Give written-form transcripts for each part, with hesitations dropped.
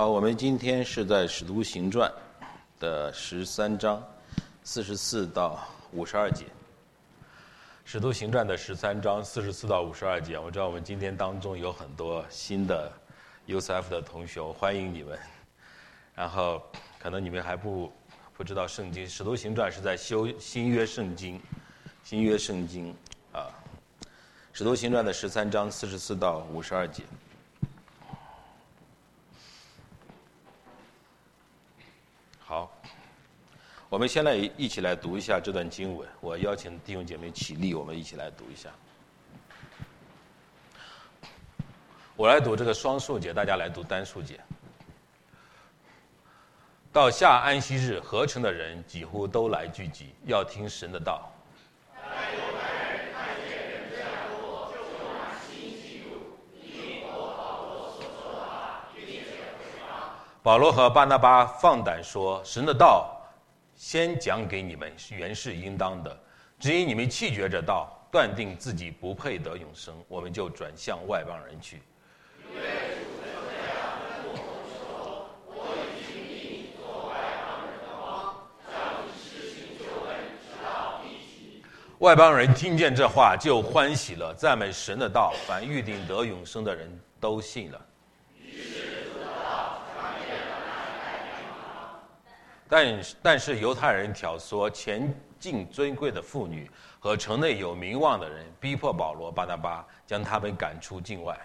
好，我们今天是在《使徒行传》的13章44到52节。《使徒行传》的13章44到52节，我知道我们今天当中有很多新的 UCF 的同学，我欢迎你们。然后可能你们还不知道圣经，《使徒行传》是在修新约圣经啊，《使徒行传》的13章44到52节。好，我们先来一起来读一下这段经文。我邀请弟兄姐妹起立，我们一起来读一下。我来读这个双数节，大家来读单数节。到下安息日，合城的人几乎都来聚集，要听神的道。保罗和巴拿巴放胆说，神的道先讲给你们原是应当的，只因你们弃绝这道，断定自己不配得永生，我们就转向外邦人去。外邦人听见这话就欢喜了，赞美神的道，凡预定得永生的人都信了。但是犹太人挑唆前进尊贵的妇女和城内有名望的人，逼迫保罗、巴拿巴，将他们赶出境外。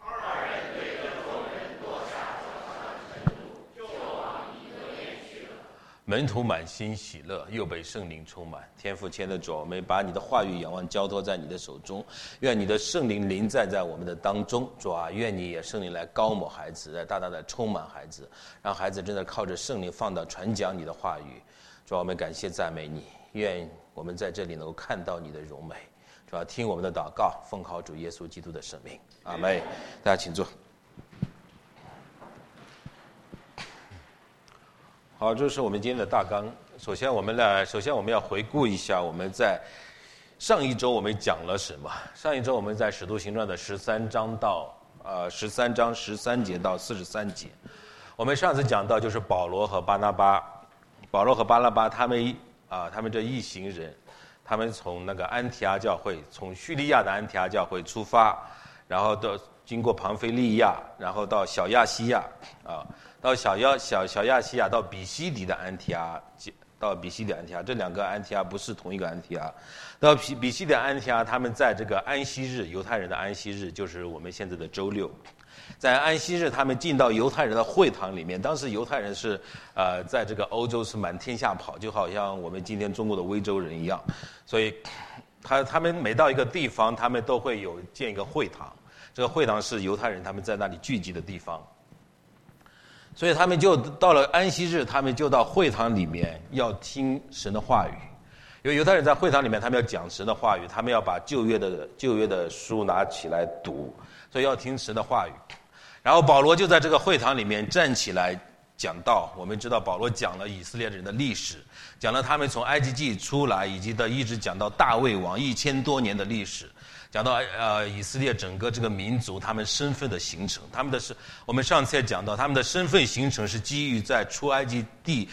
门徒满心喜乐，又被圣灵充满。天父亲爱的主，我们把你的话语仰望交托在你的手中，愿你的圣灵临在我们的当中。主啊，愿你也圣灵来膏抹孩子，来大大的充满孩子，让孩子真的靠着圣灵放到传讲你的话语。主啊，我们感谢赞美你，愿我们在这里能够看到你的荣美。主啊，听我们的祷告，奉靠主耶稣基督的圣名，阿们。大家请坐。好，这是我们今天的大纲。首先我们要回顾一下我们在上一周我们讲了什么。上一周我们在使徒行传的13章13节到43节。我们上次讲到就是保罗和巴拿巴他们这一行人，他们从那个安提阿教会，从叙利亚的安提阿教会出发，然后经过庞菲利亚，然后到小亚细亚到小亚细亚，到比西底的安提阿，这两个安提阿不是同一个安提阿。到比西底的安提阿，他们在这个安息日，犹太人的安息日，就是我们现在的周六，在安息日他们进到犹太人的会堂里面。当时犹太人是在这个欧洲是满天下跑，就好像我们今天中国的威州人一样，所以他们每到一个地方，他们都会建一个会堂，这个会堂是犹太人他们在那里聚集的地方。所以他们就到了安息日，他们就到会堂里面要听神的话语。因为犹太人在会堂里面，他们要讲神的话语，他们要把旧约的书拿起来读，所以要听神的话语。然后保罗就在这个会堂里面站起来讲道。我们知道保罗讲了以色列人的历史，讲了他们从埃及记出来，以及一直讲到大卫王1000多年的历史。讲到以色列整个这个民族他们身份的形成，我们上次也讲到他们的身份形成是基于在出埃及记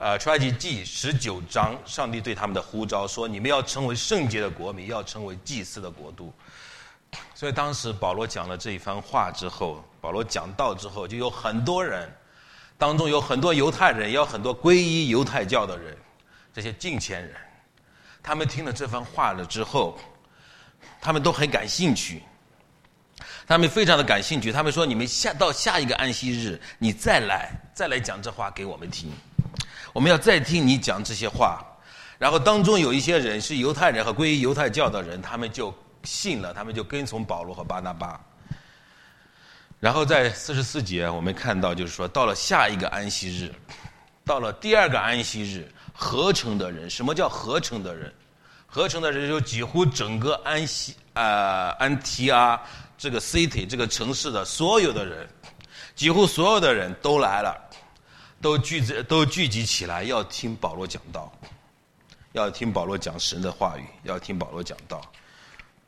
19章，上帝对他们的呼召说，你们要成为圣洁的国民，要成为祭司的国度。所以当时保罗讲了这一番话之后，保罗讲道之后，就有很多人，当中有很多犹太人，也有很多皈依犹太教的人，这些近前人，他们听了这番话了之后，他们都很感兴趣，他们非常的感兴趣。他们说，你们到下一个安息日，你再来讲这话给我们听，我们要再听你讲这些话。然后当中有一些人是犹太人和皈依犹太教的人，他们就信了，他们就跟从保罗和巴拿巴。然后在44节我们看到，就是说到了下一个安息日，到了第二个安息日，合成的人，什么叫合成的人？合成的人就几乎整个安提阿这个 city 这个城市的所有的人，几乎所有的人都来了，都聚集起来要听保罗讲道，要听保罗讲神的话语，要听保罗讲道。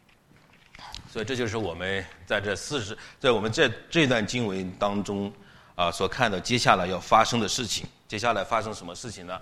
所以这就是我们在我们这段经文当中所看到接下来要发生的事情。接下来发生什么事情呢？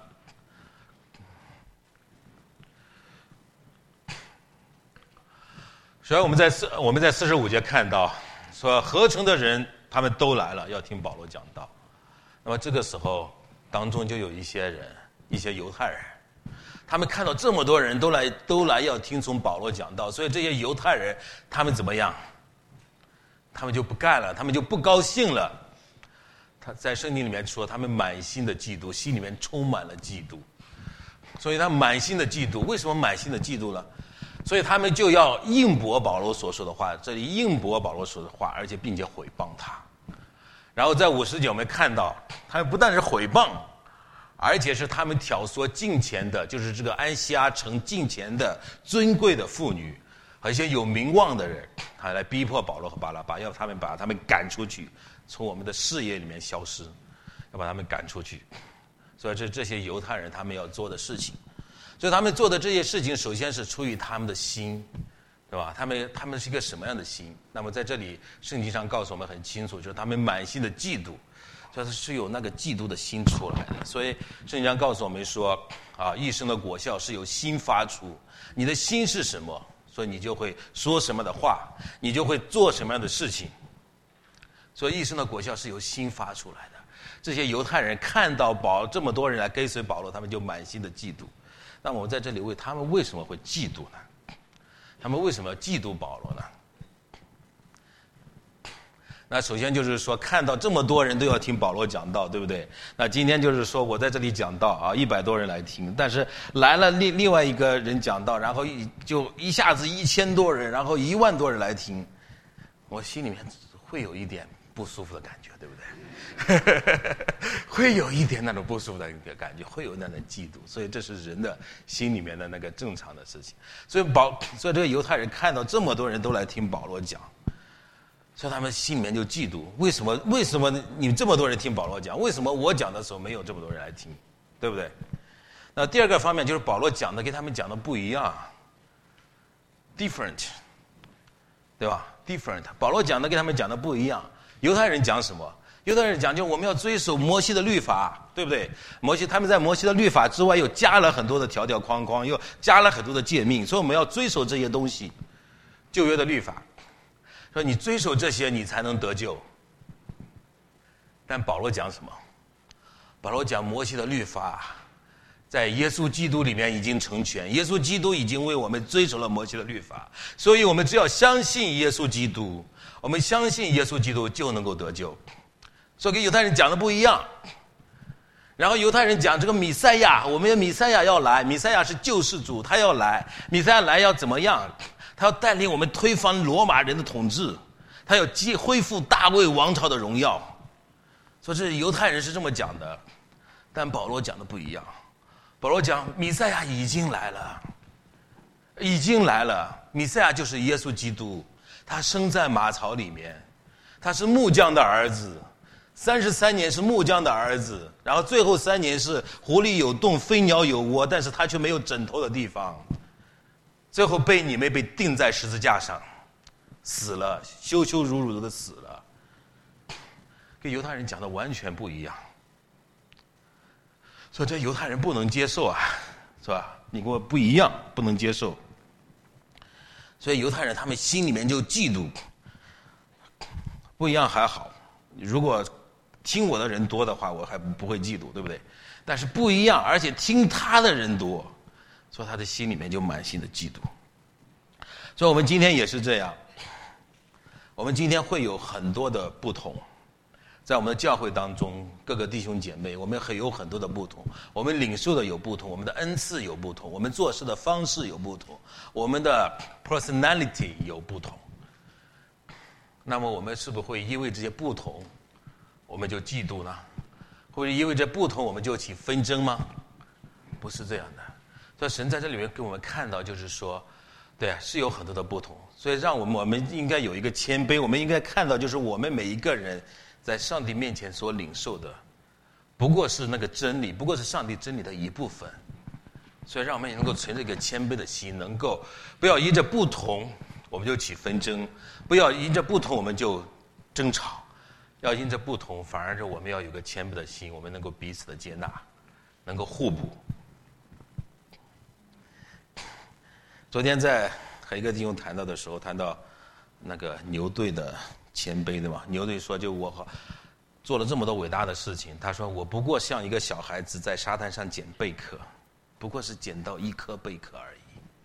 首先我们在45节看到说，合成的人他们都来了，要听保罗讲道。那么这个时候当中就有一些人，一些犹太人，他们看到这么多人都来要听从保罗讲道，所以这些犹太人他们怎么样？他们就不干了，他们就不高兴了。他在圣经里面说，他们满心的嫉妒，心里面充满了嫉妒。所以他满心的嫉妒，为什么满心的嫉妒呢？所以他们就要应驳保罗所说的话，这里应驳保罗说的话，而且并且毁谤他。然后在50节我们看到，他们不但是毁谤，而且是他们挑唆近前的，就是这个安息阿城近前的尊贵的妇女和一些有名望的人，他来逼迫保罗和巴拿巴，要把他们赶出去，从我们的视野里面消失，要把他们赶出去。所以这些犹太人他们要做的事情，所以他们做的这些事情，首先是出于他们的心，对吧？他们是一个什么样的心？那么在这里圣经上告诉我们很清楚，就是他们满心的嫉妒，所以是有那个嫉妒的心出来的。所以圣经上告诉我们说，一生的果效是由心发出。你的心是什么，所以你就会说什么的话，你就会做什么样的事情。所以一生的果效是由心发出来的。这些犹太人看到这么多人来跟随保罗，他们就满心的嫉妒。那么我在这里问他们为什么会嫉妒呢？他们为什么要嫉妒保罗呢？那首先就是说，看到这么多人都要听保罗讲道，对不对？那今天就是说我在这里讲道100多人来听，但是来了另外一个人讲道，然后就一下子1000多人，然后1万多人来听，我心里面会有一点不舒服的感觉，对不对？会有一点那种不舒服的感觉，会有那种嫉妒，所以这是人的心里面的那个正常的事情。所以这个犹太人看到这么多人都来听保罗讲，所以他们心里面就嫉妒。为什么你们这么多人听保罗讲，为什么我讲的时候没有这么多人来听，对不对？那第二个方面就是保罗讲的跟他们讲的不一样 ，different， 对吧 ？different， 保罗讲的跟他们讲的不一样。犹太人讲什么？犹太人讲就我们要遵守摩西的律法，对不对？他们在摩西的律法之外又加了很多的条条框框，又加了很多的诫命，所以我们要遵守这些东西。旧约的律法说你遵守这些你才能得救。但保罗讲什么？保罗讲摩西的律法在耶稣基督里面已经成全，耶稣基督已经为我们遵守了摩西的律法，所以我们只要相信耶稣基督，我们相信耶稣基督就能够得救。所以跟犹太人讲的不一样。然后犹太人讲这个弥赛亚，我们的弥赛亚要来，弥赛亚是救世主，他要来，弥赛亚来要怎么样？他要带领我们推翻罗马人的统治，他要恢复大卫王朝的荣耀。所以这犹太人是这么讲的，但保罗讲的不一样。保罗讲弥赛亚已经来了，已经来了。弥赛亚就是耶稣基督，他生在马槽里面，他是木匠的儿子，33年是木匠的儿子，然后最后3年是狐狸有洞，飞鸟有窝，但是他却没有枕头的地方。最后你们被钉在十字架上，死了，羞羞辱辱的死了，跟犹太人讲的完全不一样。所以这犹太人不能接受是吧？你跟我不一样，不能接受。所以犹太人他们心里面就嫉妒。不一样还好，如果听我的人多的话，我还不会嫉妒，对不对？但是不一样，而且听他的人多，所以他的心里面就满心的嫉妒。所以我们今天也是这样，我们今天会有很多的不同，在我们的教会当中，各个弟兄姐妹，我们有很多的不同，我们领受的有不同，我们的恩赐有不同，我们做事的方式有不同，我们的 personality 有不同。那么我们是不是会因为这些不同我们就嫉妒呢？会因为这不同我们就起纷争吗？不是这样的。所以神在这里面给我们看到，就是说对，是有很多的不同，所以让我们应该有一个谦卑，我们应该看到就是我们每一个人在上帝面前所领受的不过是那个真理，不过是上帝真理的一部分。所以让我们也能够存着一个谦卑的心，能够不要因着不同我们就起纷争，不要因着不同我们就争吵， 要因着不同，反而是我们要有个谦卑的心，我们能够彼此的接纳，能够互补。昨天在和一个弟兄谈到的时候，谈到那个牛队的谦卑，对吗？牛队说，就我做了这么多伟大的事情，他说我不过像一个小孩子在沙滩上捡贝壳，不过是捡到一颗贝壳而已。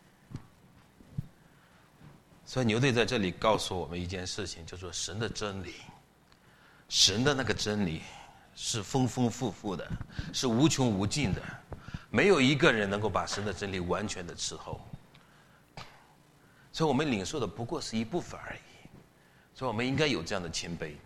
所以牛队在这里告诉我们一件事情，就是说神的真理，神的那个真理是丰丰富富的，是无穷无尽的，没有一个人能够把神的真理完全的伺候。所以我们领受的不过是一部分而已，所以我们应该有这样的谦卑。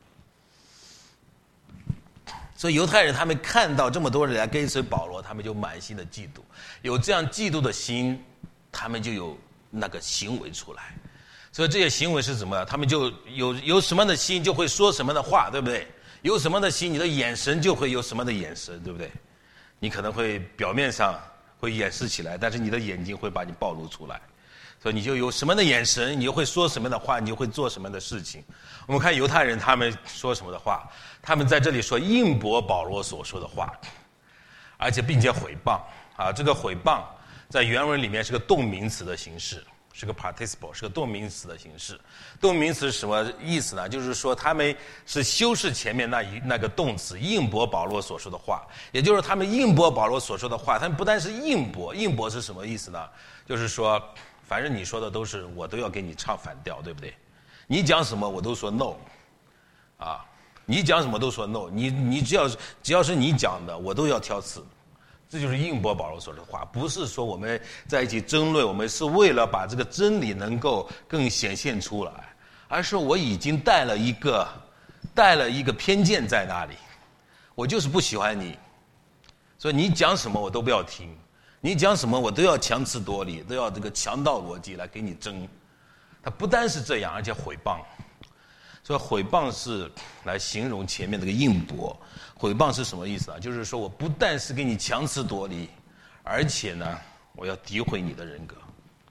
所以犹太人他们看到这么多人来跟随保罗，他们就满心的嫉妒，有这样嫉妒的心，他们就有那个行为出来。所以这些行为是什么？他们就有什么样的心，就会说什么的话，对不对？有什么样的心，你的眼神就会有什么的眼神，对不对？你可能会表面上会掩饰起来，但是你的眼睛会把你暴露出来。所以你就有什么的眼神，你就会说什么的话，你就会做什么的事情。我们看犹太人他们说什么的话，他们在这里说应驳保罗所说的话，而且并且毁谤啊，这个毁谤在原文里面是个动名词的形式，是个 participle， 是个动名词的形式。动名词是什么意思呢？就是说他们是修饰前面那个动词应驳保罗所说的话，也就是他们应驳保罗所说的话，他们不但是应驳，应驳是什么意思呢？就是说反正你说的都是我都要给你唱反调，对不对？你讲什么我都说 no， 啊，你讲什么都说 no， 你只要是你讲的，我都要挑刺。这就是应驳保罗说的话，不是说我们在一起争论，我们是为了把这个真理能够更显现出来，而是我已经带了一个偏见在那里，我就是不喜欢你，所以你讲什么我都不要听。你讲什么我都要强词夺理，都要这个强盗逻辑来给你争。他不单是这样，而且毁谤。所以毁谤是来形容前面这个应驳。毁谤是什么意思啊？就是说我不但是给你强词夺理，而且呢，我要诋毁你的人格，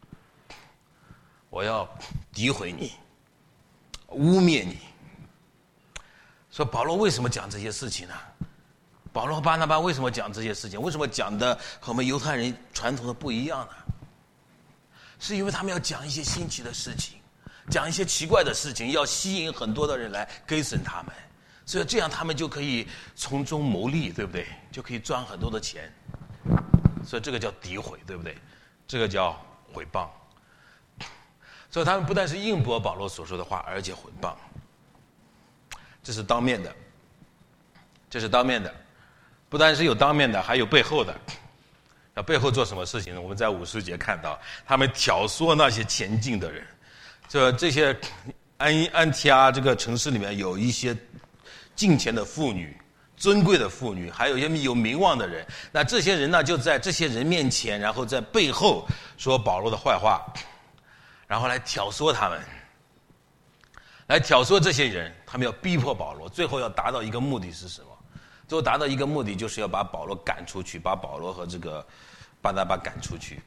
我要诋毁你，污蔑你。说保罗为什么讲这些事情呢？保罗和巴拿巴为什么讲这些事情？为什么讲的和我们犹太人传统的不一样呢？是因为他们要讲一些新奇的事情，讲一些奇怪的事情，要吸引很多的人来跟随他们，所以这样他们就可以从中牟利，对不对？就可以赚很多的钱。所以这个叫诋毁，对不对？这个叫毁谤。所以他们不但是应驳保罗所说的话，而且毁谤。这是当面的，这是当面的。不单是有当面的，还有背后的。那背后做什么事情呢？我们在50节看到，他们挑唆那些前进的人。这些安提阿这个城市里面有一些敬虔的妇女、尊贵的妇女，还有一些有名望的人。那这些人呢，就在这些人面前，然后在背后说保罗的坏话，然后来挑唆他们，来挑唆这些人，他们要逼迫保罗，最后要达到一个目的是什么？最后达到一个目的，就是要把保罗赶出去，把保罗和这个巴拿巴赶出去。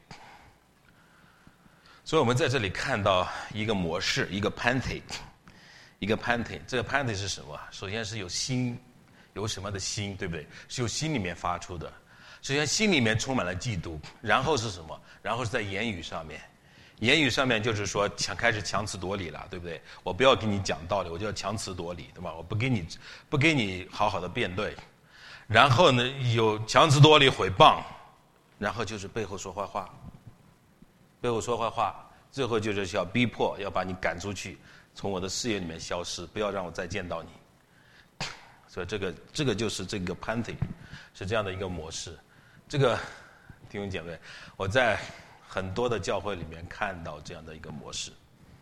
所以我们在这里看到一个模式，一个 panty， 一个 panty。这个 panty 是什么？首先是有心，有什么的心，对不对？是由心里面发出的。首先心里面充满了嫉妒，然后是什么？然后是在言语上面。言语上面就是说开始强词夺理了，对不对？我不要跟你讲道理，我就要强词夺理，对吧？我不给你好好的辩对。然后呢，有强词夺理、毁谤，然后就是背后说坏话，背后说坏话，最后就是要逼迫，要把你赶出去，从我的视野里面消失，不要让我再见到你。所以这个就是这个 panty， 是这样的一个模式。这个弟兄姐妹，我在很多的教会里面看到这样的一个模式，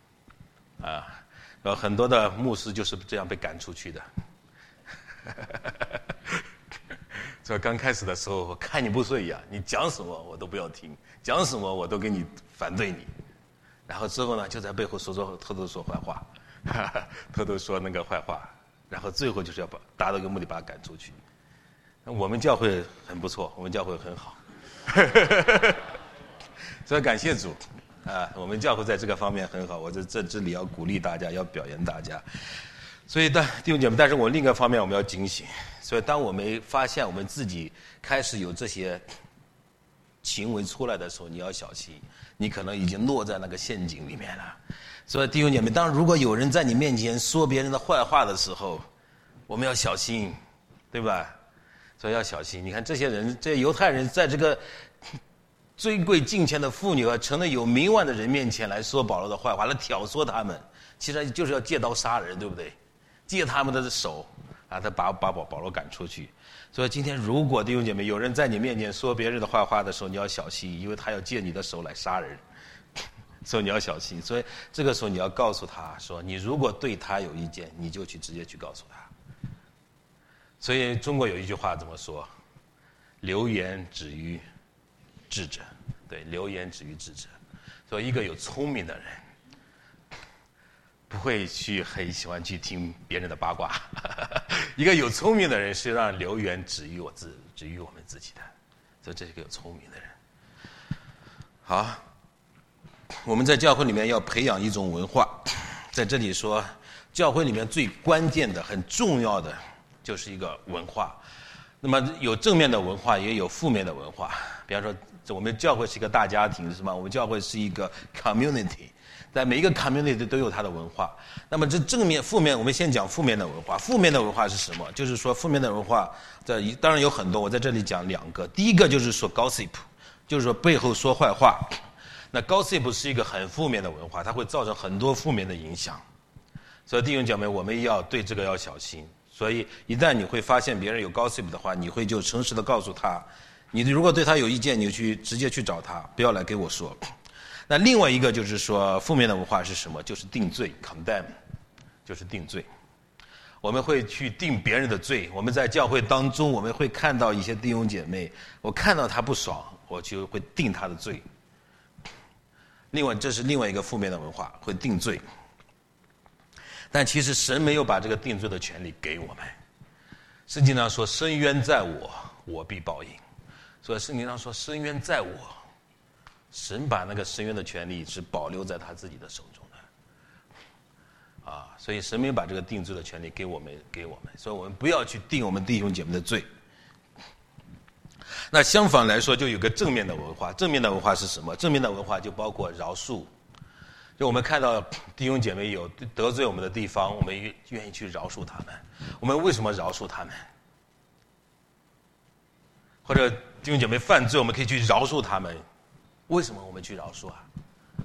很多的牧师就是这样被赶出去的。所以刚开始的时候，我看你不顺眼，你讲什么我都不要听，讲什么我都给你反对你。然后之后呢，就在背后偷偷说坏话，偷偷说那个坏话，然后最后就是要达到一个目的，把他赶出去。我们教会很不错，我们教会很好，所以感谢主啊，我们教会在这个方面很好。我在这里要鼓励大家，要表扬大家。 所以弟兄姐妹，但是我另一个方面我们要警醒。所以当我们发现我们自己开始有这些行为出来的时候，你要小心，你可能已经落在那个陷阱里面了。所以弟兄姐妹，如果有人在你面前说别人的坏话的时候，我们要小心，对吧？所以要小心。你看这些人，这些犹太人在这个尊贵敬虔的妇女和成了有名望的人面前来说保罗的坏话，来挑唆他们，其实就是要借刀杀人，对不对？借他们的手啊，他把保罗赶出去。所以今天如果弟兄姐妹有人在你面前说别人的坏话的时候，你要小心，因为他要借你的手来杀人，所以你要小心。所以这个时候你要告诉他说，你如果对他有意见，你就直接去告诉他。所以中国有一句话怎么说？流言止于智者。对，流言止于智者。所以一个有聪明的人不会很喜欢去听别人的八卦，一个有聪明的人是让流言止于我们自己的，所以这是一个有聪明的人。好，我们在教会里面要培养一种文化，在这里说，教会里面最关键的、很重要的就是一个文化。那么有正面的文化，也有负面的文化。比方说，我们教会是一个大家庭，是吗？我们教会是一个 community。在每一个 community 都有它的文化。那么这正面、负面，我们先讲负面的文化。负面的文化是什么？就是说负面的文化，当然有很多，我在这里讲两个。第一个就是说 gossip， 就是说背后说坏话。那 gossip 是一个很负面的文化，它会造成很多负面的影响。所以弟兄姐妹，我们要对这个要小心。所以一旦你会发现别人有 gossip 的话，你会就诚实的告诉他。你如果对他有意见，你就直接去找他，不要来给我说。那另外一个就是说，负面的文化是什么？就是定罪 condemn， 就是定罪。我们会去定别人的罪。我们在教会当中，我们会看到一些弟兄姐妹，我看到他不爽，我就会定他的罪。另外，这是另外一个负面的文化，会定罪。但其实神没有把这个定罪的权利给我们。圣经上说：“深渊在我，我必报应。”所以圣经上说：“深渊在我。”神把那个深渊的权利是保留在他自己的手中的，所以神没有把这个定罪的权利给我们，所以我们不要去定我们弟兄姐妹的罪。那相反来说，就有个正面的文化。正面的文化是什么？正面的文化就包括饶恕。就我们看到弟兄姐妹有得罪我们的地方，我们愿意去饶恕他们。我们为什么饶恕他们？或者弟兄姐妹犯罪，我们可以去饶恕他们。为什么我们去饶恕啊？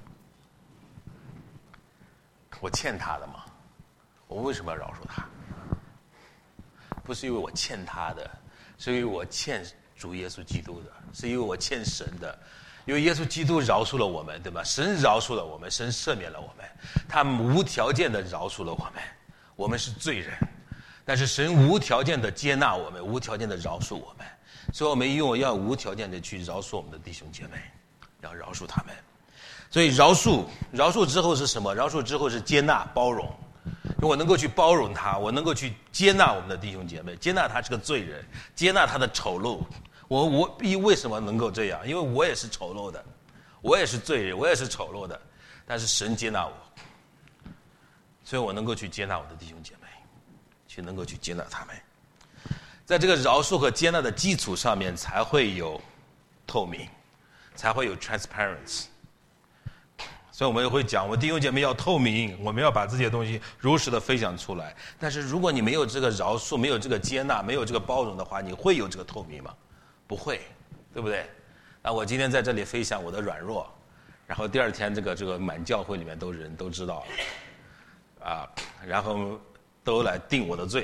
我欠他的嘛，我为什么要饶恕他？不是因为我欠他的，是因为我欠主耶稣基督的，是因为我欠神的。因为耶稣基督饶恕了我们，对吧？神饶恕了我们，神赦免了我们，他无条件的饶恕了我们。我们是罪人，但是神无条件的接纳我们，无条件的饶恕我们。所以我们要无条件的去饶恕我们的弟兄姐妹。要饶恕他们，所以饶恕之后是什么？饶恕之后是接纳、包容。我能够去包容他，我能够去接纳我们的弟兄姐妹，接纳他是个罪人，接纳他的丑陋。我为什么能够这样？因为我也是丑陋的，我也是罪人，我也是丑陋的，但是神接纳我，所以我能够去接纳我的弟兄姐妹，能够去接纳他们。在这个饶恕和接纳的基础上面，才会有透明。才会有 transparency， 所以我们会讲，我们弟兄姐妹要透明，我们要把这些东西如实的分享出来。但是如果你没有这个饶恕，没有这个接纳，没有这个包容的话，你会有这个透明吗？不会，对不对？那我今天在这里分享我的软弱，然后第二天这个满教会里面人都知道了，然后都来定我的罪，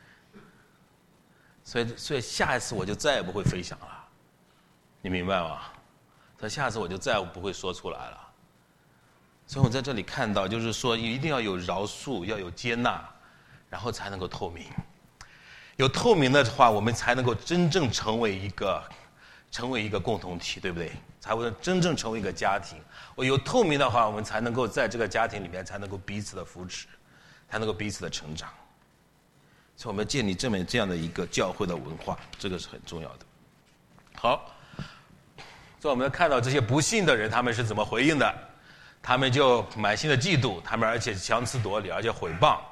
所以下一次我就再也不会分享了，你明白吗？所以下次我就再也不会说出来了。所以我在这里看到，就是说一定要有饶恕，要有接纳，然后才能够透明。有透明的话，我们才能够真正成为一个共同体，对不对？才会真正成为一个家庭。我有透明的话，我们才能够在这个家庭里面才能够彼此的扶持，才能够彼此的成长。所以我们建立这样的一个教会的文化，这个是很重要的。好。所以我们看到这些不信的人，他们是怎么回应的？他们就满心的嫉妒，他们而且强词夺理，而且毁谤，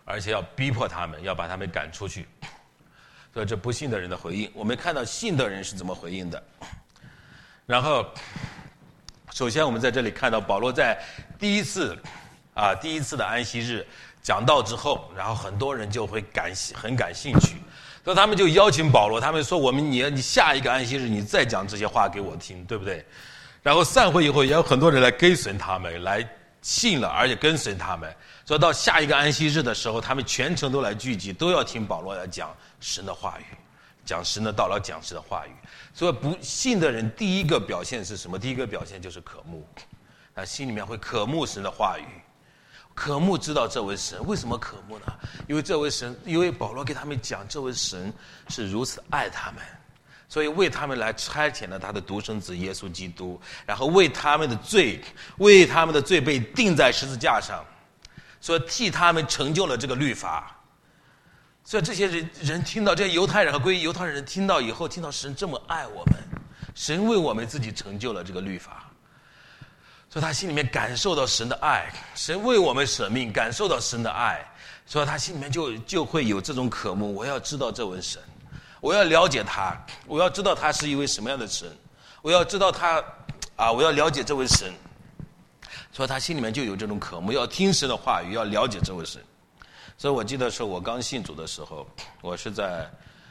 而且要逼迫他们，要把他们赶出去。所以这不信的人的回应，我们看到信的人是怎么回应的。然后首先我们在这里看到保罗在第一次的安息日讲道之后，然后很多人就会很感兴趣，所以他们就邀请保罗，他们说你下一个安息日你再讲这些话给我听，对不对？然后散会以后也有很多人来跟随他们，来信了，而且跟随他们。所以到下一个安息日的时候，他们全程都来聚集，都要听保罗来讲神的话语，讲神的道，来讲神的话语。所以不信的人第一个表现是什么？第一个表现就是渴慕，他心里面会渴慕神的话语，渴慕知道这位神。为什么渴慕呢？因为这位神，因为保罗给他们讲这位神是如此爱他们，所以为他们来差遣了他的独生子耶稣基督，然后为他们的罪被钉在十字架上，所以替他们成就了这个律法。所以这些人听到，这些犹太人和归犹太人听到以后，听到神这么爱我们，神为我们自己成就了这个律法，所以他心里面感受到神的爱，神为我们舍命，感受到神的爱，所以他心里面就会有这种渴慕，我要知道这位神，我要了解他，我要知道他是一位什么样的神，我要知道他我要了解这位神。所以他心里面就有这种渴慕，要听神的话语，要了解这位神。所以我记得是我刚信主的时候，我是在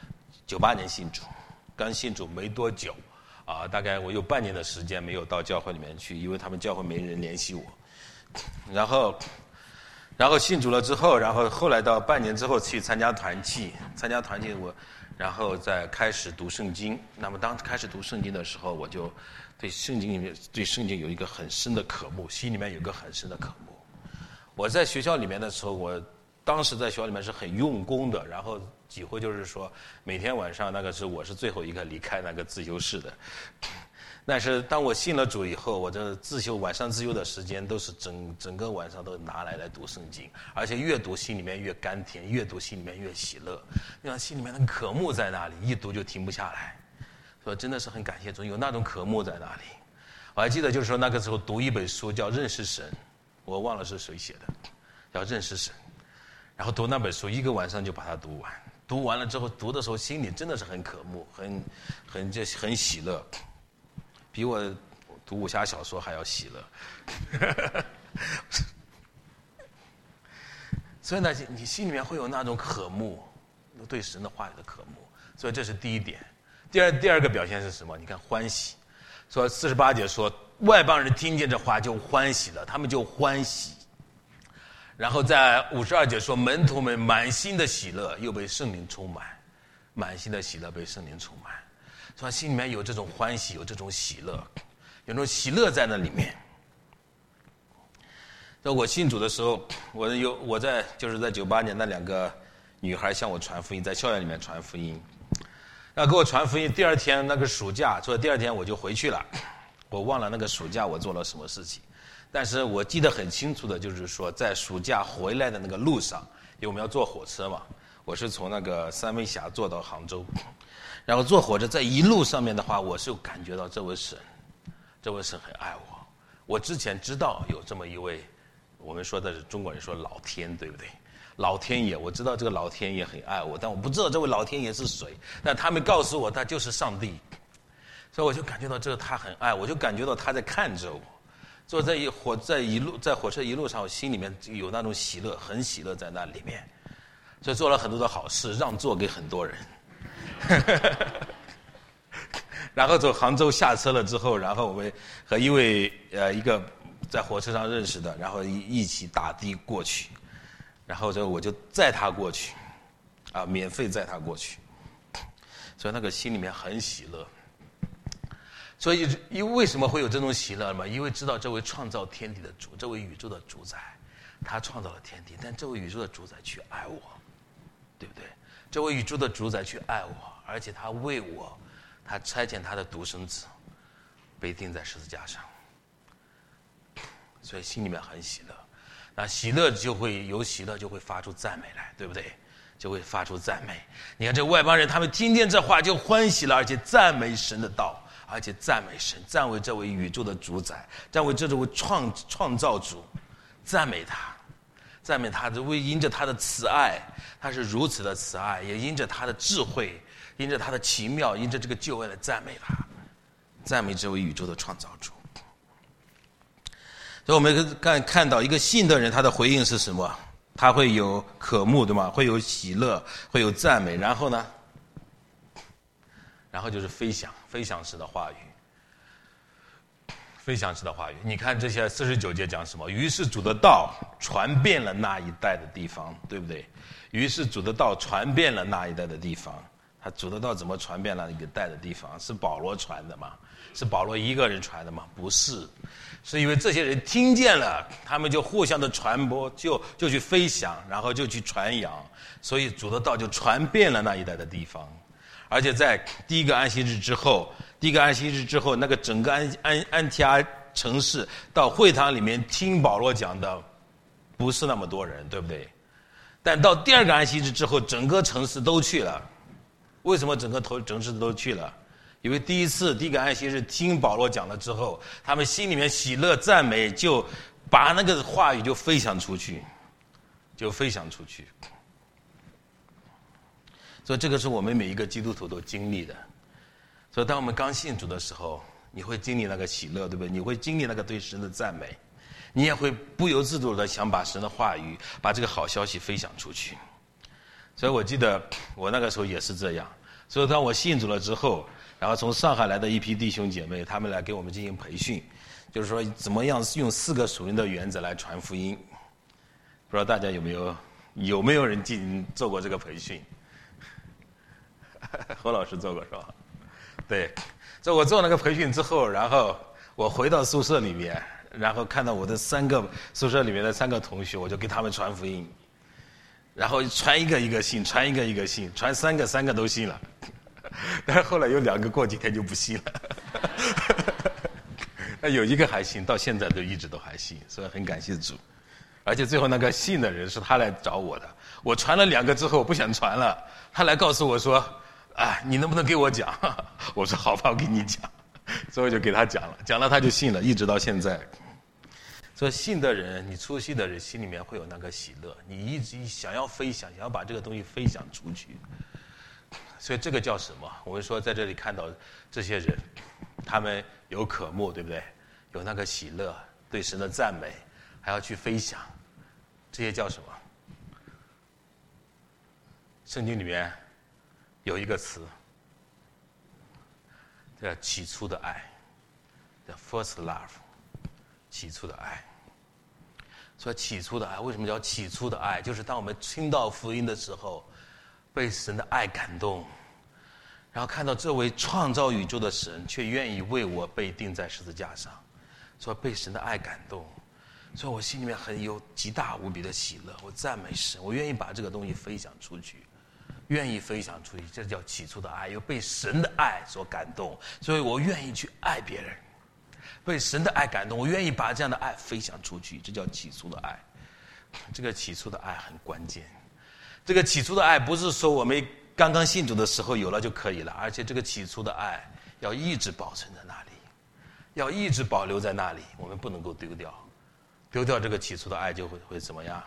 98年信主，刚信主没多久大概我有半年的时间没有到教会里面去，因为他们教会没人联系我。然后信主了之后，然后后来到半年之后去参加团契然后再开始读圣经。那么当开始读圣经的时候，我就对圣经有一个很深的渴慕，心里面有一个很深的渴慕。我在学校里面的时候，我当时在学校里面是很用功的，然后几乎就是说每天晚上我是最后一个离开那个自修室的。但是当我信了主以后，我这晚上自修的时间都是整个晚上都拿来读圣经，而且越读心里面越甘甜，越读心里面越喜乐，让心里面的渴慕在那里，一读就停不下来。所以真的是很感谢主，有那种渴慕在那里。我还记得就是说那个时候读一本书叫《认识神》，我忘了是谁写的，叫《认识神》。然后读那本书，一个晚上就把它读完。读完了之后，读的时候心里真的是很渴慕，很喜乐，比我读武侠小说还要喜乐。所以呢，你心里面会有那种渴慕，对神的话语的渴慕。所以这是第一点。第二个表现是什么？你看欢喜。说48节说，外邦人听见这话就欢喜了，他们就欢喜。然后在52节说，门徒们满心的喜乐，又被圣灵充满，满心的喜乐被圣灵充满，所以心里面有这种欢喜，有这种喜乐，有种喜乐在那里面。在我信主的时候，我在98年那2个女孩向我传福音，在校园里面传福音，那给我传福音。第二天那个暑假，所以第二天我就回去了，我忘了那个暑假我做了什么事情。但是我记得很清楚的就是说，在暑假回来的那个路上，因为我们要坐火车嘛，我是从那个三威峡坐到杭州，然后坐火车在一路上面的话，我是感觉到这位神很爱我。我之前知道有这么一位，我们说的是中国人说老天，对不对？老天爷，我知道这个老天爷很爱我，但我不知道这位老天爷是谁。但他们告诉我他就是上帝，所以我就感觉到他很爱我，我就感觉到他在看着我。坐在火车一路上，我心里面有那种喜乐，很喜乐在那里面，所以做了很多的好事，让座给很多人。然后走杭州下车了之后，然后我们和一个在火车上认识的，然后一起打的过去，然后我就载他过去，免费载他过去，所以那个心里面很喜乐。所以为什么会有这种喜乐嘛？因为知道这位创造天地的主，这位宇宙的主宰，他创造了天地，但这位宇宙的主宰去爱我，对不对？这位宇宙的主宰去爱我，而且他为我，他差遣他的独生子被钉在十字架上，所以心里面很喜乐。那喜乐就会发出赞美来，对不对？就会发出赞美。你看这外邦人，他们听见这话就欢喜了，而且赞美神的道，而且赞美神，赞美这位宇宙的主宰，赞美这位创造主，赞美他。 赞美他，因着他的慈爱，他是如此的慈爱，也因着他的智慧，因着他的奇妙，因着这个救恩来赞美他，赞美这位宇宙的创造主。所以我们看到一个信的人，他的回应是什么？他会有渴慕，对吗？会有喜乐，会有赞美，然后呢？然后就是飞翔式的话语。飞翔式的话语，你看这些49节讲什么？于是主的道传遍了那一带的地方，对不对？于是主的道传遍了那一带的地方。他主的道怎么传遍了一个带的地方？是保罗传的吗？是保罗一个人传的吗？不是，是因为这些人听见了，他们就互相的传播，就去飞翔，然后就去传扬，所以主的道就传遍了那一带的地方。而且在第一个安息日之后，那个整个安提阿城市到会堂里面听保罗讲的不是那么多人，对不对？但到第二个安息日之后，整个城市都去了。为什么整个城市都去了？因为第一个安息日听保罗讲了之后，他们心里面喜乐赞美，就把那个话语就飞翔出去。所以这个是我们每一个基督徒都经历的。所以当我们刚信主的时候，你会经历那个喜乐，对不对？你会经历那个对神的赞美，你也会不由自主的想把神的话语，把这个好消息分享出去。所以我记得我那个时候也是这样。所以当我信主了之后，然后从上海来的一批弟兄姐妹，他们来给我们进行培训，就是说怎么样用4个属灵的原则来传福音。不知道大家有没有人做过这个培训？侯老师做过是吧？对，所以我做那个培训之后，然后我回到宿舍里面，然后看到我的宿舍里面的3个同学，我就给他们传福音，然后传一个一个信，传一个一个信，传3个都信了。但是后来有2个过几天就不信了，那有1个还信，到现在都一直都还信，所以很感谢主。而且最后那个信的人是他来找我的，我传了2个之后不想传了，他来告诉我说：“啊，你能不能给我讲？”我说：“好吧，我给你讲。”所以我就给他讲了他就信了，一直到现在。所以信的人，你初信的人心里面会有那个喜乐，你一直想要飞翔，想要把这个东西飞翔出去。所以这个叫什么？我们说在这里看到这些人，他们有渴慕，对不对？有那个喜乐，对神的赞美，还要去飞翔，这些叫什么？圣经里面有一个词叫起初的爱，叫 first love， 起初的爱。所以起初的爱，为什么叫起初的爱？就是当我们听到福音的时候，被神的爱感动，然后看到这位创造宇宙的神却愿意为我被钉在十字架上，所以被神的爱感动，所以我心里面很有极大无比的喜乐，我赞美神，我愿意把这个东西分享出去，这叫起初的爱，又被神的爱所感动，所以我愿意去爱别人，被神的爱感动，我愿意把这样的爱分享出去，这叫起初的爱。这个起初的爱很关键，这个起初的爱不是说我们刚刚信主的时候有了就可以了，而且这个起初的爱要一直保存在那里，要一直保留在那里，我们不能够丢掉这个起初的爱就会怎么样？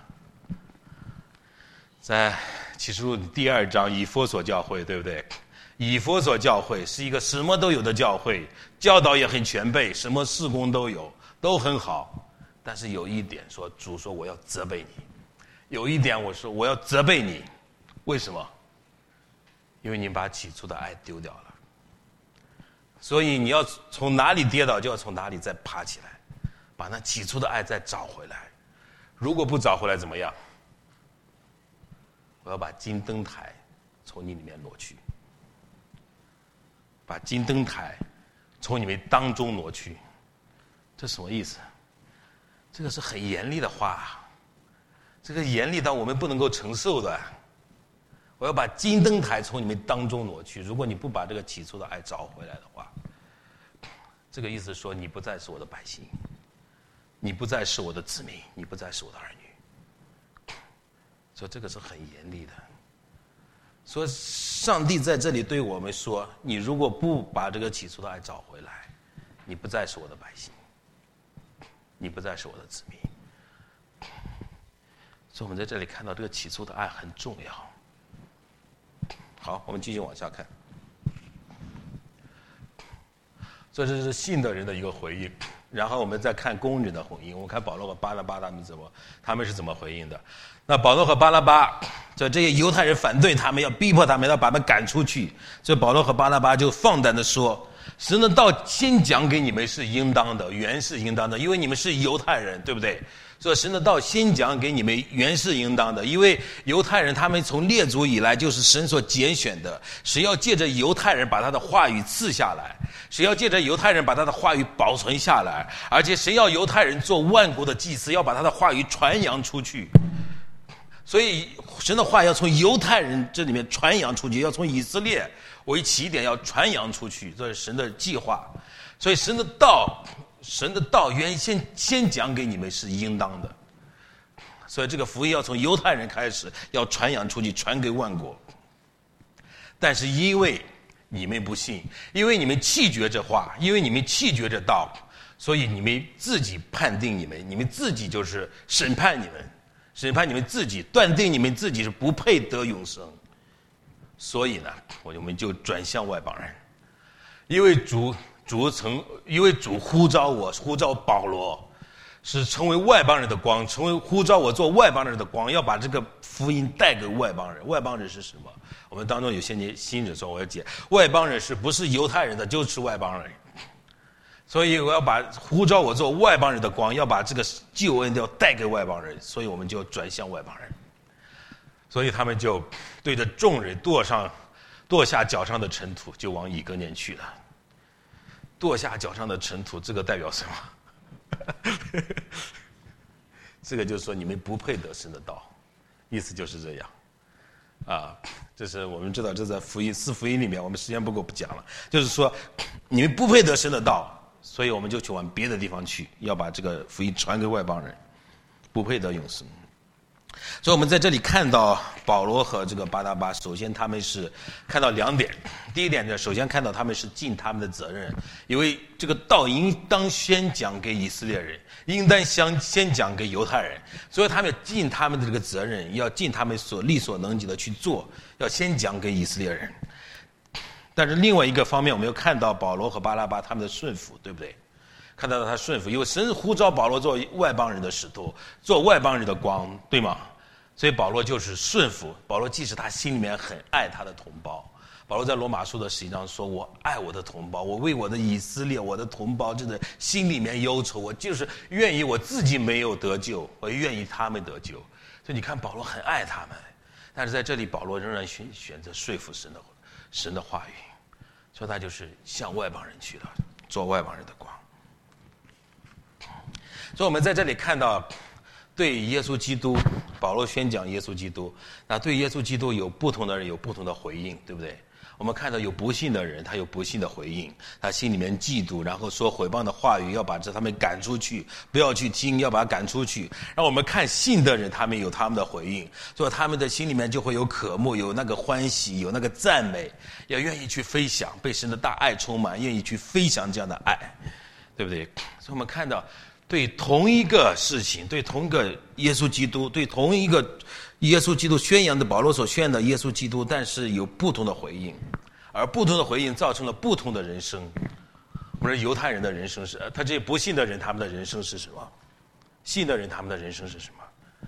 在启示录第2章，以弗所教会，对不对？以弗所教会是一个什么都有的教会，教导也很全备，什么事工都有，都很好。但是有一点说，主说我要责备你，有一点我说我要责备你，为什么？因为你把起初的爱丢掉了，所以你要从哪里跌倒就要从哪里再爬起来，把那起初的爱再找回来。如果不找回来怎么样？我要把金灯台从你里面挪去，把金灯台从你们当中挪去。这什么意思？这个是很严厉的话，这个严厉到我们不能够承受的。我要把金灯台从你们当中挪去，如果你不把这个起初的爱找回来的话，这个意思说你不再是我的百姓，你不再是我的子民，你不再是我的儿女。所以这个是很严厉的。所以上帝在这里对我们说，你如果不把这个起初的爱找回来，你不再是我的百姓，你不再是我的子民。 所以我们在这里看到这个起初的爱很重要。好，我们继续往下看。所以这是信的人的一个回应，然后我们再看工人的回应。我们看保罗和巴拿巴他们是怎么回应的。那保罗和巴拿巴，这些犹太人反对他们，要逼迫他们，要把他们赶出去。所以保罗和巴拿巴就放胆的说，神的道先讲给你们是应当的，原是应当的，因为你们是犹太人，对不对？所以神的道先讲给你们原是应当的，因为犹太人他们从列祖以来就是神所拣选的，神要借着犹太人把他的话语赐下来，神要借着犹太人把他的话语保存下来，而且神要犹太人做万国的祭司，要把他的话语传扬出去。所以神的话要从犹太人这里面传扬出去，要从以色列为起点要传扬出去，这是神的计划。所以神的道原先讲给你们是应当的，所以这个福音要从犹太人开始，要传扬出去，传给万国。但是因为你们不信，因为你们弃绝这话，因为你们弃绝这道，所以你们自己判定你们自己就是审判你们自己，断定你们自己是不配得永生。所以呢，我们就转向外邦人，因为主呼召保罗，是成为外邦人的光，呼召我做外邦人的光，要把这个福音带给外邦人。外邦人是什么？我们当中有些年新人说，我要解外邦人是不是犹太人的就是外邦人。所以我要呼召我做外邦人的光，要把这个救恩要带给外邦人，所以我们就转向外邦人。所以他们就对着众人跺下脚上的尘土，就往以哥念去了。跺下脚上的尘土，这个代表什么？这个就是说你们不配得神的道，意思就是这样啊。这是我们知道，这在四福音里面，我们时间不够不讲了。就是说你们不配得神的道，所以我们就去往别的地方去，要把这个福音传给外邦人，不配得永生。所以我们在这里看到保罗和这个巴拿巴，首先他们是看到两点。第一点呢，首先看到他们是尽他们的责任，因为这个道应当先讲给以色列人，应当先讲给犹太人，所以他们尽他们的这个责任，要尽他们力所能及的去做，要先讲给以色列人。但是另外一个方面，我们又看到保罗和巴拿巴他们的顺服，对不对？看到他顺服，因为神呼召保罗做外邦人的使徒，做外邦人的光，对吗？所以保罗就是顺服。保罗即使他心里面很爱他的同胞，保罗在罗马书的11章说，我爱我的同胞，我为我的以色列我的同胞真的心里面忧愁，我就是愿意我自己没有得救，我愿意他们得救。所以你看保罗很爱他们，但是在这里保罗仍然选择说服神的话语，所以他就是向外邦人去了，做外邦人的光。所以我们在这里看到对耶稣基督，保罗宣讲耶稣基督，那对耶稣基督有不同的人有不同的回应，对不对？我们看到有不信的人，他有不信的回应，他心里面嫉妒，然后说毁谤的话语，要把他们赶出去，不要去听，要把他赶出去。让我们看信的人，他们有他们的回应，所以他们的心里面就会有渴慕，有那个欢喜，有那个赞美，也愿意去分享，被神的大爱充满，愿意去分享这样的爱，对不对？所以我们看到对同一个事情，对同一个耶稣基督，对同一个耶稣基督宣扬的保罗所宣扬的耶稣基督，但是有不同的回应，而不同的回应造成了不同的人生。我们说犹太人的人生是，他这些不信的人他们的人生是什么？信的人他们的人生是什么？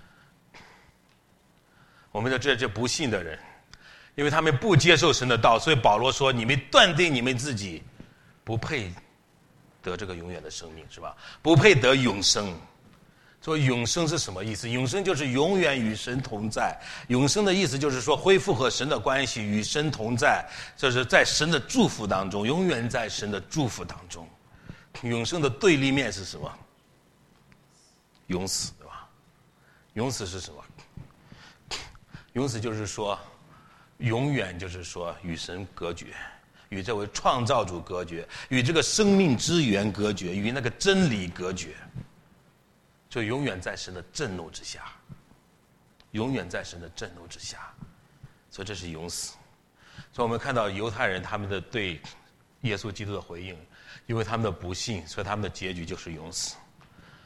我们的这不信的人，因为他们不接受神的道，所以保罗说你们断定你们自己不配得这个永远的生命，是吧？不配得永生。所以永生是什么意思？永生就是永远与神同在。永生的意思就是说恢复和神的关系，与神同在，就是在神的祝福当中，永远在神的祝福当中。永生的对立面是什么？永死，对吧？永死是什么？永死就是说永远就是说与神隔绝，与这位创造主隔绝，与这个生命之源隔绝，与那个真理隔绝，就永远在神的震怒之下，永远在神的震怒之下。所以这是永死。所以我们看到犹太人他们的对耶稣基督的回应，因为他们的不信，所以他们的结局就是永死。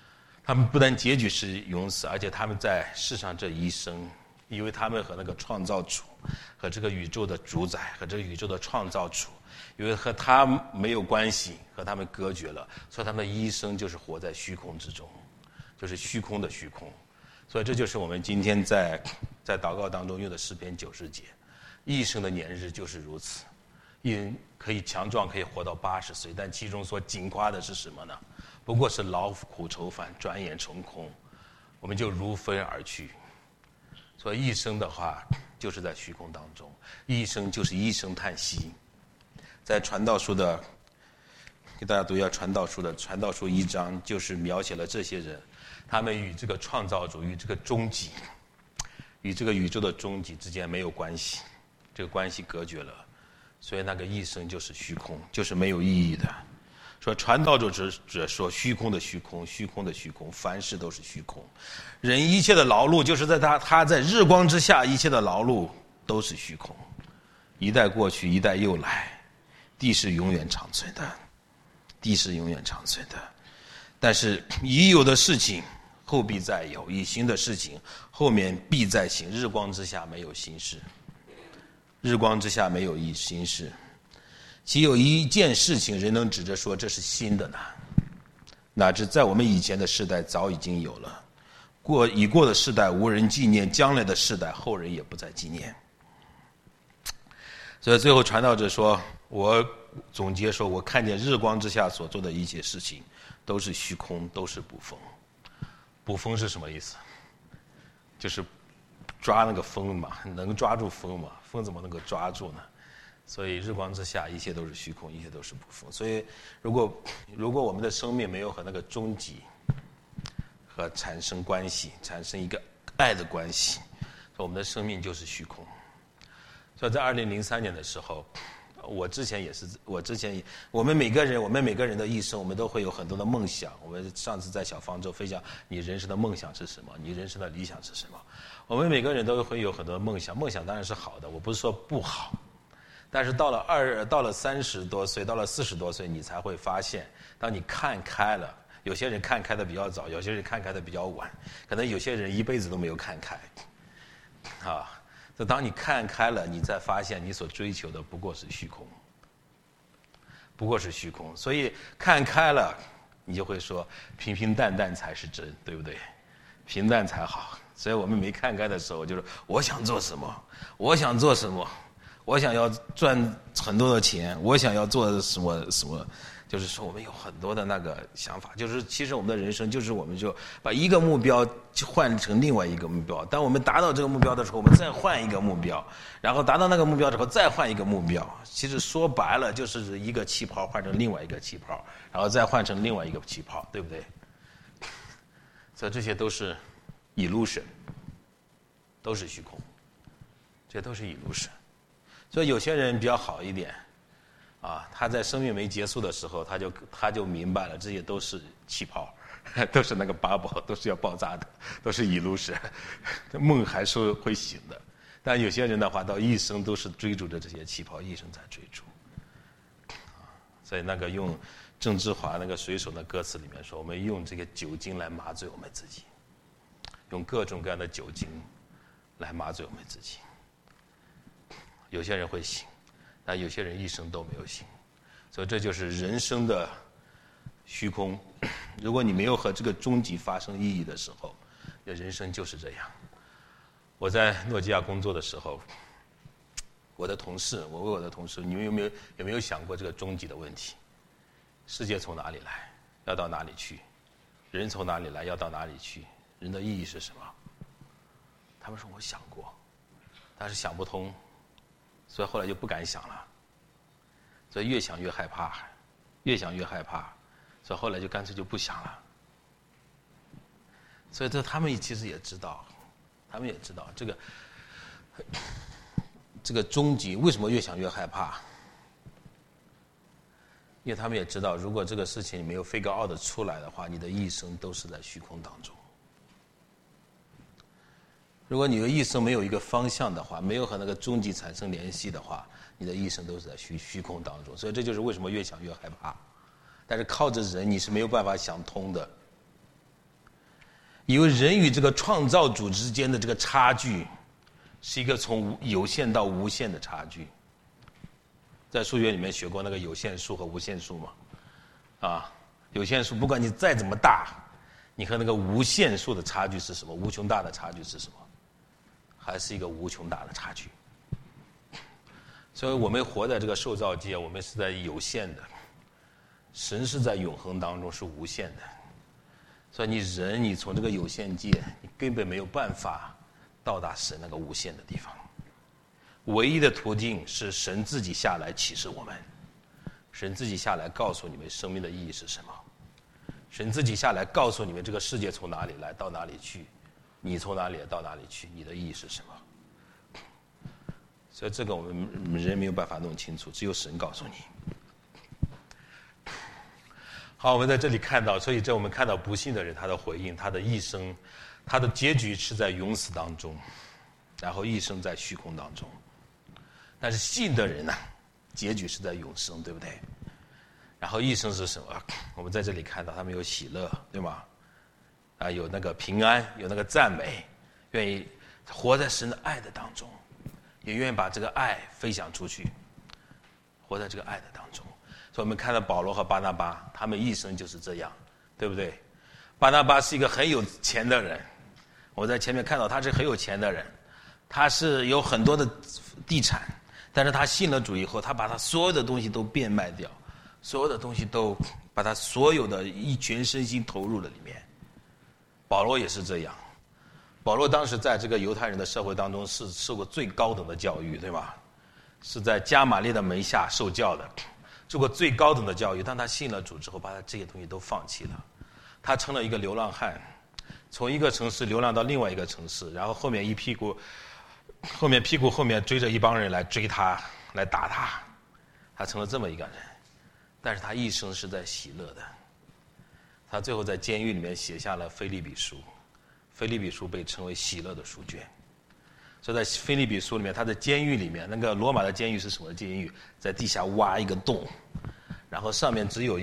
他们不但结局是永死，而且他们在世上这一生，因为他们和那个创造主，和这个宇宙的主宰，和这个宇宙的创造主，因为和他没有关系，和他们隔绝了，所以他们的一生就是活在虚空之中，就是虚空的虚空。所以这就是我们今天在祷告当中用的诗篇90节，一生的年日就是如此。一人可以强壮，可以活到80岁，但其中所紧夸的是什么呢？不过是劳苦愁烦，转眼成空，我们就如风而去。所以一生的话，就是在虚空当中，一生就是一声叹息。在传道书的，给大家读一下传道书1章，就是描写了这些人，他们与这个创造主，与这个终极，与这个宇宙的终极之间没有关系，这个关系隔绝了，所以那个一生就是虚空，就是没有意义的。说传道者只说虚空的虚空，虚空的虚空，凡事都是虚空。人一切的劳碌，就是在他在日光之下，一切的劳碌都是虚空。一代过去，一代又来，地是永远长存的，地是永远长存的。但是已有的事情后必再有，已行的事情后面必再行。日光之下没有新事，日光之下没有新事。岂有一件事情人能指着说这是新的呢？哪知在我们以前的世代早已经有了，已过的世代无人纪念，将来的世代后人也不再纪念。所以最后传道者说，我总结说，我看见日光之下所做的一切事情都是虚空，都是捕风。捕风是什么意思？就是抓那个风嘛，能抓住风嘛？风怎么能够抓住呢？所以日光之下一切都是虚空，一切都是捕风。所以如果我们的生命没有和那个终极和产生关系，产生一个爱的关系，我们的生命就是虚空。所以在2003年的时候，我们每个人的一生，我们都会有很多的梦想。我们上次在小方舟分享，你人生的梦想是什么？你人生的理想是什么？我们每个人都会有很多的梦想，梦想当然是好的，我不是说不好。但是到了30多岁，到了40多岁，你才会发现，当你看开了，有些人看开的比较早，有些人看开的比较晚，可能有些人一辈子都没有看开，啊。就当你看开了，你才发现你所追求的不过是虚空，不过是虚空。所以看开了，你就会说平平淡淡才是真，对不对？平淡才好。所以我们没看开的时候，就是我想做什么，我想做什么，我想要赚很多的钱，我想要做什么什么。就是说我们有很多的那个想法，就是其实我们的人生就是我们就把一个目标换成另外一个目标，当我们达到这个目标的时候，我们再换一个目标，然后达到那个目标之后再换一个目标。其实说白了就是一个气泡换成另外一个气泡，然后再换成另外一个气泡，对不对？所以这些都是 illusion， 都是虚空，这都是 illusion。所以有些人比较好一点啊，他在生命没结束的时候，他就明白了，这些都是气泡，都是那个bubble，都是要爆炸的，都是illusion，梦还是会醒的。但有些人的话，到一生都是追逐着这些气泡，一生在追逐。所以那个用郑智华那个水手的歌词里面说，我们用这个酒精来麻醉我们自己，用各种各样的酒精来麻醉我们自己。有些人会醒，但有些人一生都没有醒，所以这就是人生的虚空。如果你没有和这个终极发生意义的时候，你的人生就是这样。我在诺基亚工作的时候，我问我的同事，你们有没有想过这个终极的问题？世界从哪里来，要到哪里去？人从哪里来，要到哪里去？人的意义是什么？他们说我想过，但是想不通，所以后来就不敢想了。所以越想越害怕，越想越害怕，所以后来就干脆就不想了。所以他们其实也知道，这个终极为什么越想越害怕？因为他们也知道，如果这个事情没有figure out的出来的话，你的一生都是在虚空当中。如果你的一生没有一个方向的话，没有和那个终极产生联系的话，你的一生都是在虚空当中。所以这就是为什么越想越害怕。但是靠着人你是没有办法想通的， 因为人与这个创造主之间的这个差距是一个从有限到无限的差距。在数学里面学过那个有限数和无限数嘛？有限数不管你再怎么大，你和那个无限数的差距是什么？无穷大的差距是什么？还是一个无穷大的差距。所以我们活在这个受造界，我们是在有限的，神是在永恒当中是无限的。所以你从这个有限界，你根本没有办法到达神那个无限的地方。唯一的途径是神自己下来启示我们，神自己下来告诉你们生命的意义是什么，神自己下来告诉你们这个世界从哪里来到哪里去，你从哪里来到哪里去，你的意义是什么。所以这个我们人没有办法弄清楚，只有神告诉你。好，我们在这里看到，所以我们看到不信的人他的回应，他的一生，他的结局是在永死当中，然后一生在虚空当中。但是信的人呢，结局是在永生，对不对？然后一生是什么？我们在这里看到他们有喜乐，对吗？有那个平安，有那个赞美，愿意活在神的爱的当中，也愿意把这个爱分享出去，活在这个爱的当中。所以我们看到保罗和巴拿巴，他们一生就是这样，对不对？巴拿巴是一个很有钱的人，我在前面看到他是很有钱的人，他是有很多的地产，但是他信了主以后，他把他所有的东西都变卖掉，所有的东西都把他所有的全身心投入了里面。保罗也是这样，保罗当时在这个犹太人的社会当中是受过最高等的教育，对吧？是在加玛列的门下受教的，受过最高等的教育。当他信了主之后，把他这些东西都放弃了，他成了一个流浪汉，从一个城市流浪到另外一个城市，然后后面屁股后面追着一帮人来追他，来打他，他成了这么一个人。但是他一生是在喜乐的，他最后在监狱里面写下了腓立比书，腓立比书被称为喜乐的书卷。所以在腓立比书里面，他在监狱里面，那个罗马的监狱是什么监狱？在地下挖一个洞，然后上面只有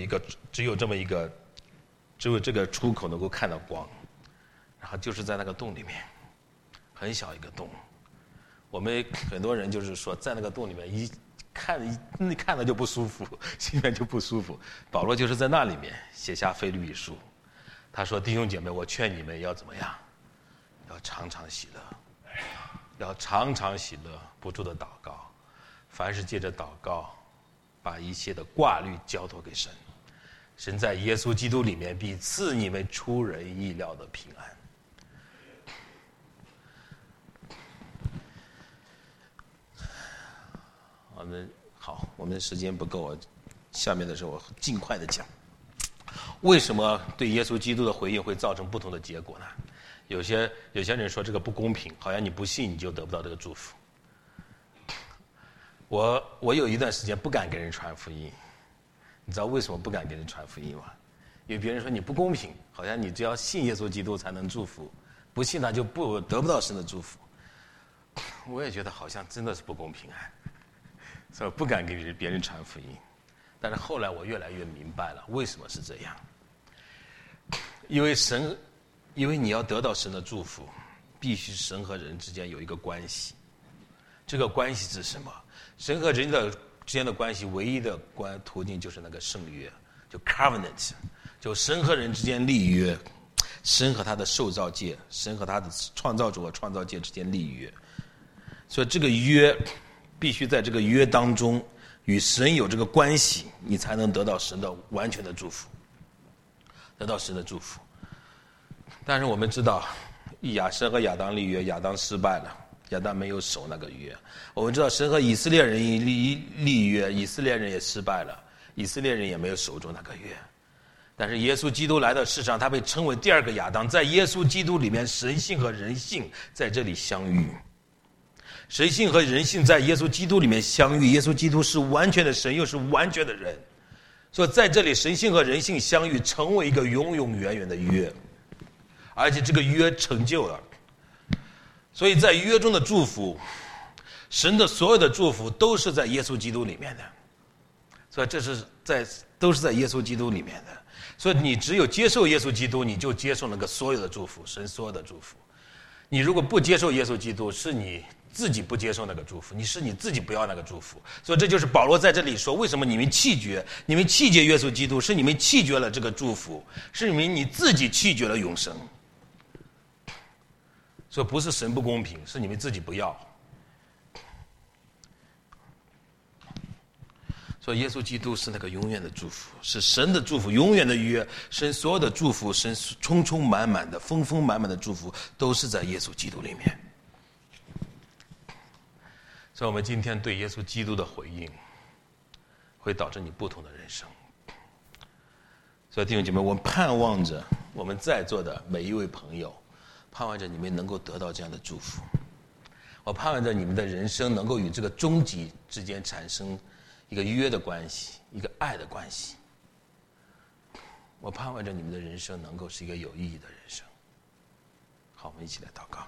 这个出口能够看到光，然后就是在那个洞里面，很小一个洞。我们很多人就是说，在那个洞里面一看了就不舒服，心里面就不舒服。保罗就是在那里面写下腓立比书，他说：“弟兄姐妹，我劝你们要怎么样？要常常喜乐。”要常常喜乐，不住的祷告，凡是借着祷告，把一切的挂虑交托给神。神在耶稣基督里面必赐你们出人意料的平安。我们的时间不够，下面的时候我尽快的讲。为什么对耶稣基督的回应会造成不同的结果呢？有些人说这个不公平，好像你不信你就得不到这个祝福。我有一段时间不敢给人传福音，你知道为什么不敢给人传福音吗？因为别人说你不公平，好像你只要信耶稣基督才能祝福，不信他就得不到神的祝福。我也觉得好像真的是不公平啊，所以不敢给别人传福音。但是后来我越来越明白了为什么是这样。因为你要得到神的祝福，必须神和人之间有一个关系。这个关系是什么？神和人之间的关系唯一的途径就是那个圣约，就 covenant， 就神和人之间立约，神和他的受造界，神和他的创造主和创造界之间立约。所以这个约必须在这个约当中与神有这个关系，你才能得到神的完全的祝福，得到神的祝福。但是我们知道神和亚当立约，亚当失败了，亚当没有守那个约。我们知道神和以色列人立约，以色列人也失败了，以色列人也没有守住那个约。但是耶稣基督来到世上，他被称为第二个亚当。在耶稣基督里面，神性和人性在这里相遇，神性和人性在耶稣基督里面相遇。耶稣基督是完全的神，又是完全的人，所以在这里神性和人性相遇，成为一个永永远远的约，而且这个约成就了。所以在约中的祝福，神的所有的祝福都是在耶稣基督里面的，所以都是在耶稣基督里面的。 所以你只有接受耶稣基督，你就接受那个所有的祝福，神所有的祝福。你如果不接受耶稣基督，是你自己不接受那个祝福，是你自己不要那个祝福。所以这就是保罗在这里说，为什么你们弃绝耶稣基督，是你们弃绝了这个祝福，是你自己弃绝了永生。所以不是神不公平，是你们自己不要。所以耶稣基督是那个永远的祝福，是神的祝福，永远的约。神所有的祝福，神充充满满的、丰丰满满的祝福，都是在耶稣基督里面。所以我们今天对耶稣基督的回应，会导致你不同的人生。所以弟兄姐妹，我们盼望着我们在座的每一位朋友，盼望着你们能够得到这样的祝福。我盼望着你们的人生能够与这个终极之间产生一个约的关系，一个爱的关系。我盼望着你们的人生能够是一个有意义的人生。好，我们一起来祷告。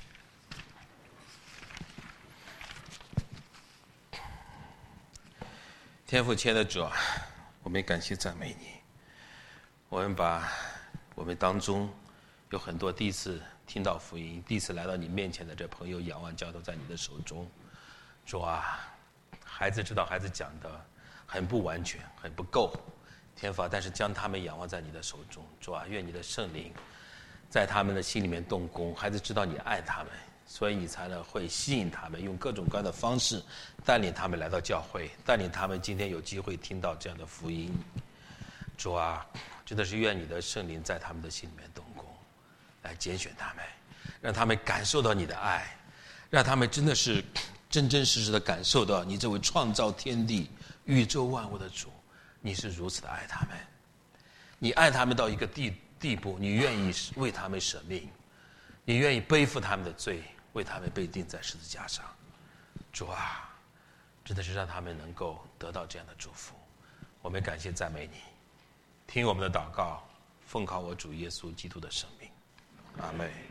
天父亲爱的主啊，我们感谢赞美你。我们把我们当中有很多第一次听到福音、第一次来到你面前的这朋友，仰望交托在你的手中。主啊，孩子知道孩子讲的很不完全，很不够，天父，但是将他们仰望在你的手中。主啊，愿你的圣灵在他们的心里面动工。孩子知道你爱他们，所以你才能会吸引他们，用各种各样的方式带领他们来到教会，带领他们今天有机会听到这样的福音。主啊，真的是愿你的圣灵在他们的心里面动工，来拣选他们，让他们感受到你的爱，让他们真的是真真实实的感受到你这位创造天地宇宙万物的主，你是如此的爱他们。你爱他们到一个地步，你愿意为他们舍命，你愿意背负他们的罪，为他们被钉在十字架上。主啊，真的是让他们能够得到这样的祝福。我们感谢赞美你，听我们的祷告，奉靠我主耶稣基督的生命，阿们。